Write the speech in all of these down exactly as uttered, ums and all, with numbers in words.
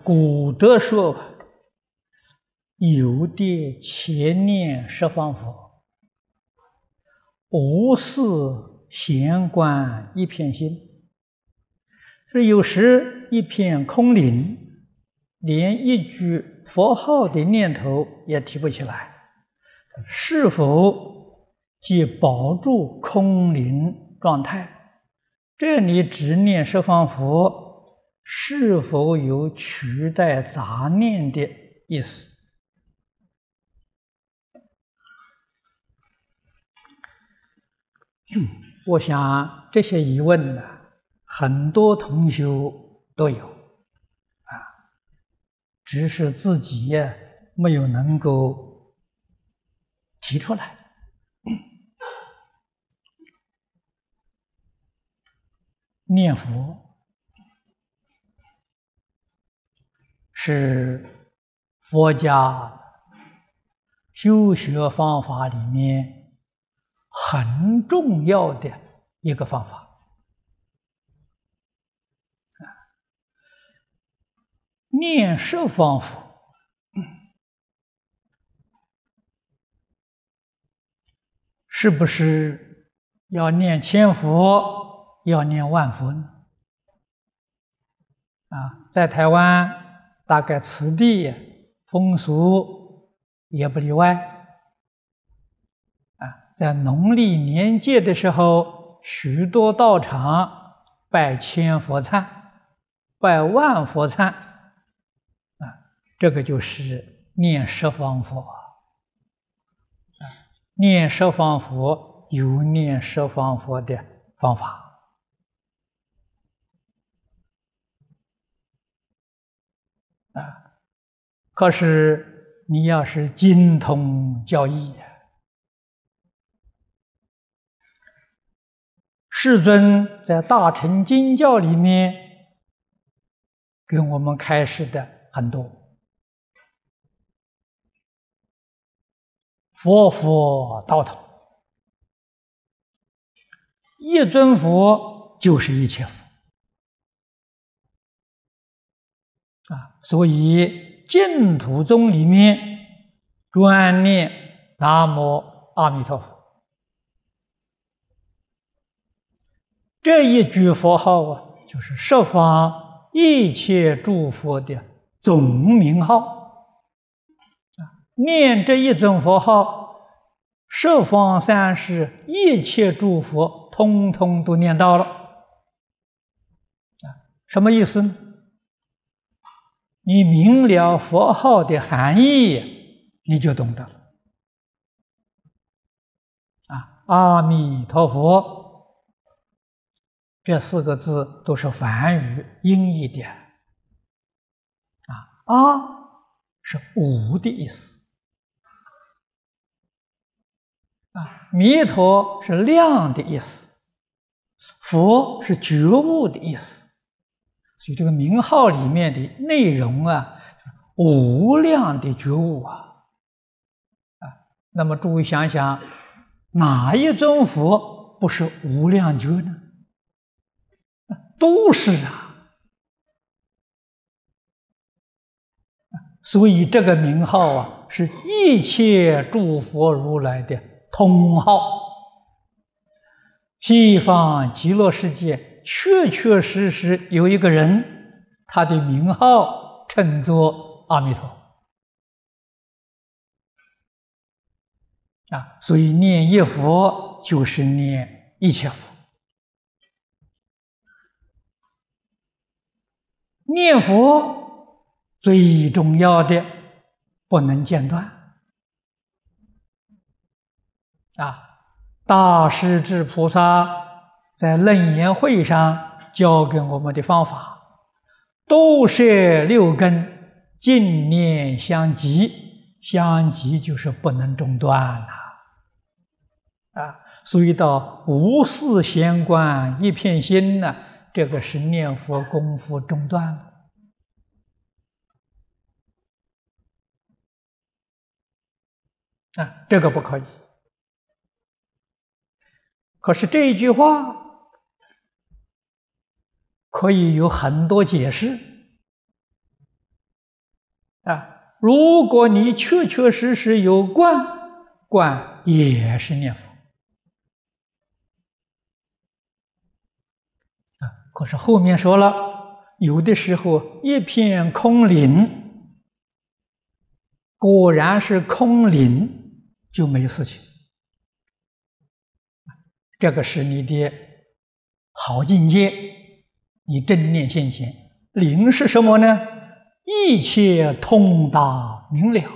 古德说：“有的前念十方佛，无事闲观一片心。”是有时一片空灵，连一句佛号的念头也提不起来，是否即保住空灵状态？这里只念十方佛，是否有取代杂念的意思？我想这些疑问呢，很多同修都有啊，只是自己呀没有能够提出来。念佛是佛家修学方法里面很重要的一个方法。念十方佛是不是要念千佛，要念万佛呢？啊，在台湾大概此地风俗也不例外。啊，在农历年节的时候，许多道场拜千佛忏，拜万佛忏，啊，这个就是念十方佛。啊，念十方佛有念十方佛的方法。啊，可是你要是精通教义，世尊在大乘经教里面给我们开示的很多，佛佛道统，一尊佛就是一切佛啊，所以净土宗里面专念南无阿弥陀佛。这一句佛号啊，就是十方一切诸佛的总名号。念这一尊佛号，十方三世一切诸佛通通都念到了。什么意思呢？你明了佛号的含义，你就懂得了。啊，阿弥陀佛这四个字都是梵语音译的。啊，阿是无的意思，啊，弥陀是量的意思，佛是觉悟的意思。所以这个名号里面的内容啊，无量的觉悟啊。啊，那么诸位想想，哪一尊佛不是无量觉呢？都是啊。所以这个名号啊，是一切诸佛如来的通号。西方极乐世界确确实实有一个人，他的名号称作阿弥陀。啊，所以念一佛就是念一切佛。念佛最重要的不能间断。啊，大势至菩萨在楞严会上教给我们的方法，都摄六根，净念相继，相继就是不能中断了。啊，所以到无事闲观一片心呢，这个是念佛功夫中断了。啊，这个不可以。可是这一句话可以有很多解释。 啊，如果你确确实实有观，观也是念佛。啊，可是后面说了，有的时候一片空灵，果然是空灵，就没有事情。这个是你的好境界，你正念现前。灵是什么呢？一切通达明了。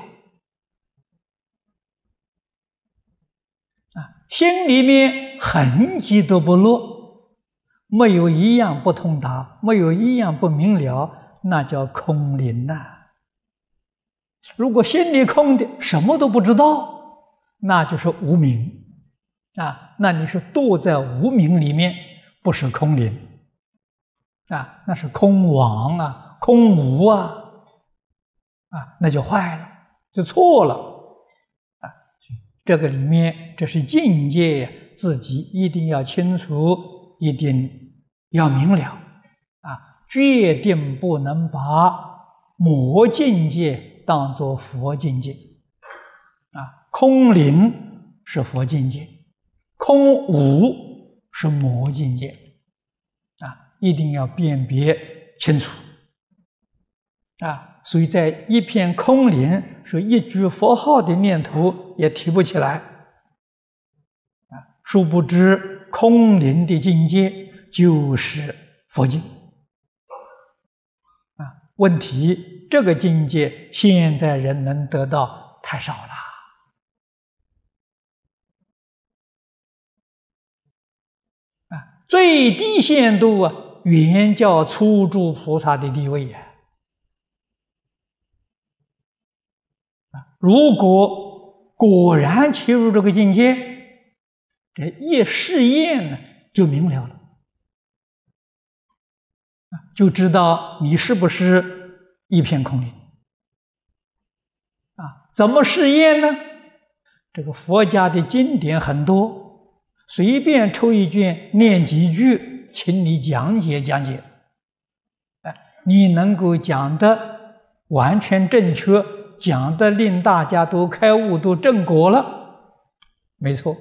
啊，心里面痕迹都不落，没有一样不通达，没有一样不明了，那叫空灵呐、啊。如果心里空的，什么都不知道，那就是无明啊，那你是堕在无明里面，不是空灵啊，那是空妄啊，空无啊，啊，那就坏了，就错了啊。这个里面，这是境界，自己一定要清楚，一定要明了啊，决定不能把魔境界当作佛境界啊，空灵是佛境界，空无是魔境界啊，一定要辨别清楚啊。所以在一片空灵，说一句佛号的念头也提不起来啊，殊不知空灵的境界就是佛境啊。问题这个境界现在人能得到太少了啊，最低限度啊，原教初住菩萨的地位呀、啊。如果果然切入这个境界，这一试验呢，就明了了，就知道你是不是一片空灵啊？怎么试验呢？这个佛家的经典很多，随便抽一卷念几句，请你讲解讲解。哎，你能够讲的完全正确，讲的令大家都开悟、都正果了，没错。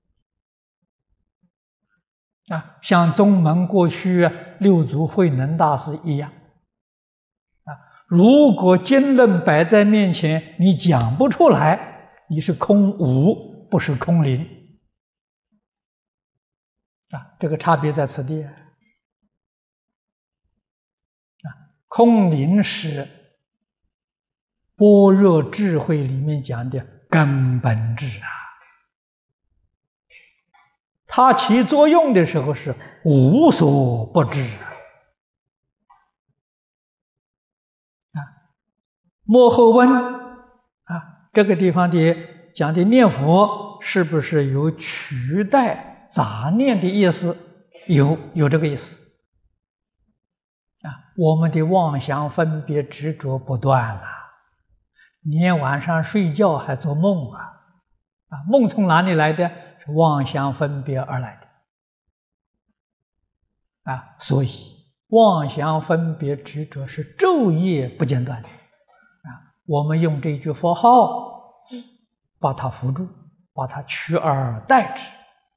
啊，像宗门过去啊，六祖慧能大师一样。啊，如果经论摆在面前，你讲不出来，你是空无，不是空灵。啊，这个差别在此地。啊，空灵是般若智慧里面讲的根本智啊。它起作用的时候是无所不知啊。末后问啊，这个地方的讲的念佛是不是有取代杂念的意思？有，有这个意思啊。我们的妄想分别执着不断啊，连晚上睡觉还做梦啊啊，梦从哪里来的？妄想分别而来的啊，所以妄想分别执着是昼夜不间断的啊。我们用这句佛号把它扶住，把它取而代之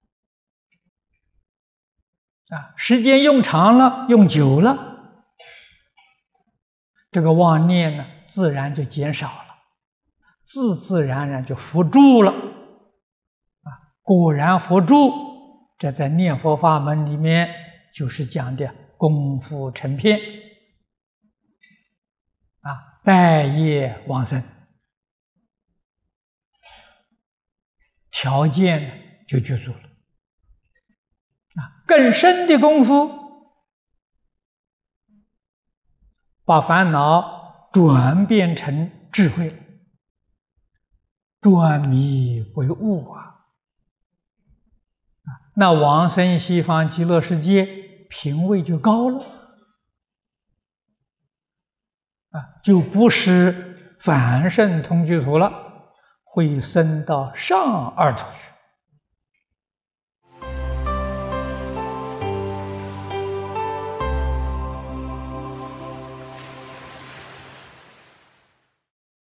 啊。时间用长了，用久了，这个妄念呢，自然就减少了，自自然然就扶住了。果然佛住，这在念佛法门里面就是讲的功夫成片啊，待业往生，条件就具足了啊。更深的功夫，把烦恼转变成智慧了，转迷为悟啊。那往生西方极乐世界，品位就高了啊，就不是凡圣同居土了，会升到上二土去